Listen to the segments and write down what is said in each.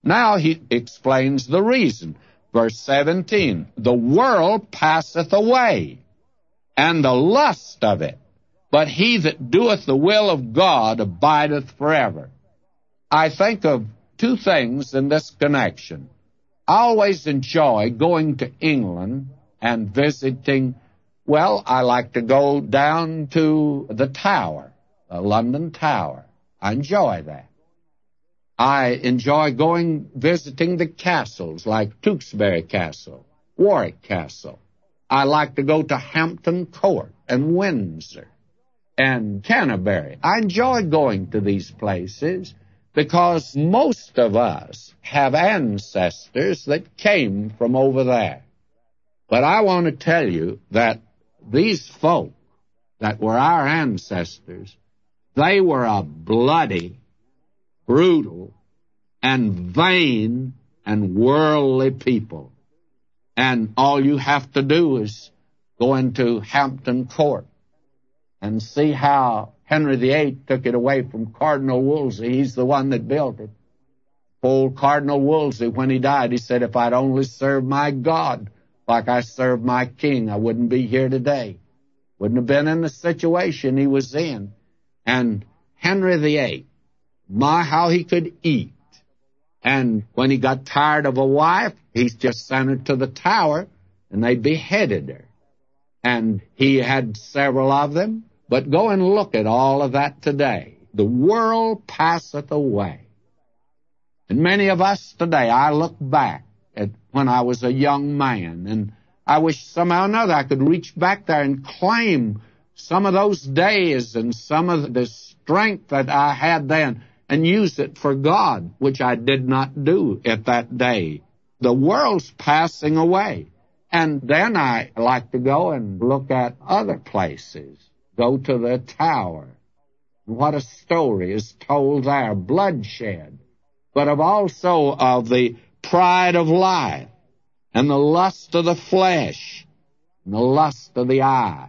Now he explains the reason. Verse 17, the world passeth away, and the lust of it, but he that doeth the will of God abideth forever. I think of two things in this connection. I always enjoy going to England and visiting. Well, I like to go down to the Tower, the London Tower. I enjoy that. I enjoy visiting the castles like Tewkesbury Castle, Warwick Castle. I like to go to Hampton Court and Windsor and Canterbury. I enjoy going to these places because most of us have ancestors that came from over there. But I want to tell you that these folk that were our ancestors, they were a bloody, brutal, and vain and worldly people. And all you have to do is go into Hampton Court and see how Henry VIII took it away from Cardinal Wolsey. He's the one that built it. Old Cardinal Wolsey, when he died, he said, if I'd only served my God like I served my king, I wouldn't be here today. Wouldn't have been in the situation he was in. And Henry VIII, my, how he could eat. And when he got tired of a wife, he just sent her to the Tower, and they beheaded her. And he had several of them. But go and look at all of that today. The world passeth away. And many of us today, I look back at when I was a young man, and I wish somehow or another I could reach back there and claim some of those days and some of the strength that I had then and use it for God, which I did not do at that day. The world's passing away. And then I like to go and look at other places. Go to the Tower. What a story is told there, bloodshed. But also of the pride of life and the lust of the flesh and the lust of the eyes.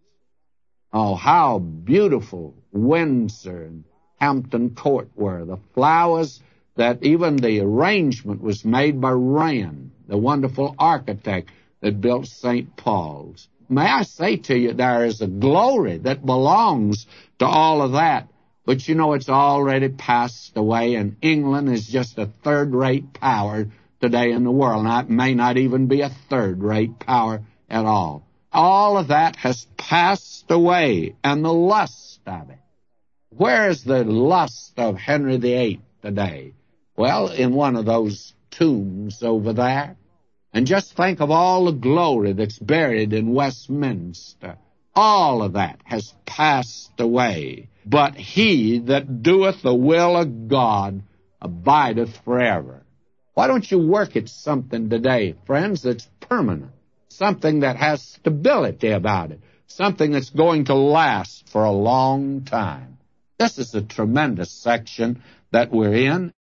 Oh, how beautiful Windsor and Hampton Court were. The flowers, that even the arrangement was made by Wren, the wonderful architect that built St. Paul's. May I say to you, there is a glory that belongs to all of that. But you know, it's already passed away, and England is just a third-rate power today in the world. Now, it may not even be a third-rate power at all. All of that has passed away, and the lust of it. Where's the lust of Henry VIII today? Well, in one of those tombs over there. And just think of all the glory that's buried in Westminster. All of that has passed away. But he that doeth the will of God abideth forever. Why don't you work at something today, friends, that's permanent? Something that has stability about it. Something that's going to last for a long time. This is a tremendous section that we're in.